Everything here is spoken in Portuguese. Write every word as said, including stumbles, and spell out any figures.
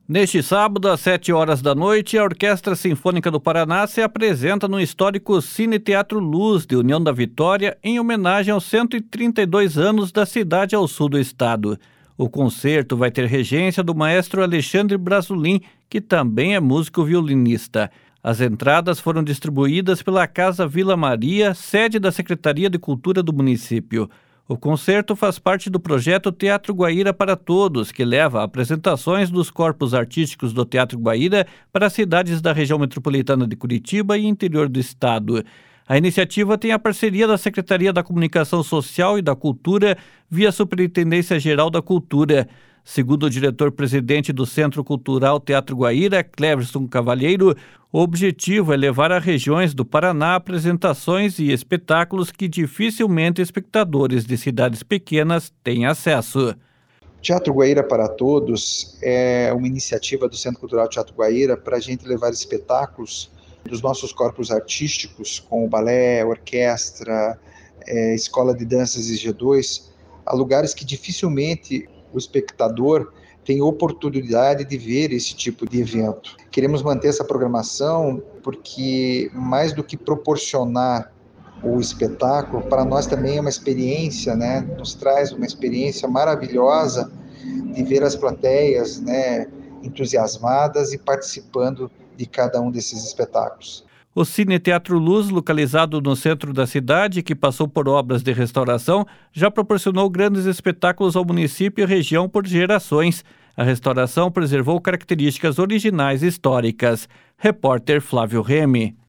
Neste sábado, às sete horas da noite, a Orquestra Sinfônica do Paraná se apresenta no histórico Cine Teatro Luz de União da Vitória, em homenagem aos cento e trinta e dois anos da cidade ao sul do estado. O concerto vai ter regência do maestro Alexandre Brasulin, que também é músico violinista. As entradas foram distribuídas pela Casa Vila Maria, sede da Secretaria de Cultura do município. O concerto faz parte do projeto Teatro Guaíra para Todos, que leva apresentações dos corpos artísticos do Teatro Guaíra para cidades da região metropolitana de Curitiba e interior do estado. A iniciativa tem a parceria da Secretaria da Comunicação Social e da Cultura via Superintendência Geral da Cultura. Segundo o diretor-presidente do Centro Cultural Teatro Guaíra, Cleverson Cavalheiro, o objetivo é levar a regiões do Paraná apresentações e espetáculos que dificilmente espectadores de cidades pequenas têm acesso. Teatro Guaíra para Todos é uma iniciativa do Centro Cultural Teatro Guaíra para a gente levar espetáculos dos nossos corpos artísticos, como balé, orquestra, é, escola de danças e G dois, a lugares que dificilmente o espectador tem oportunidade de ver esse tipo de evento. Queremos manter essa programação porque, mais do que proporcionar o espetáculo, para nós também é uma experiência, né? Nos traz uma experiência maravilhosa de ver as plateias, né, entusiasmadas e participando de cada um desses espetáculos. O Cine Teatro Luz, localizado no centro da cidade, que passou por obras de restauração, já proporcionou grandes espetáculos ao município e região por gerações. A restauração preservou características originais históricas. Repórter Flávio Remy.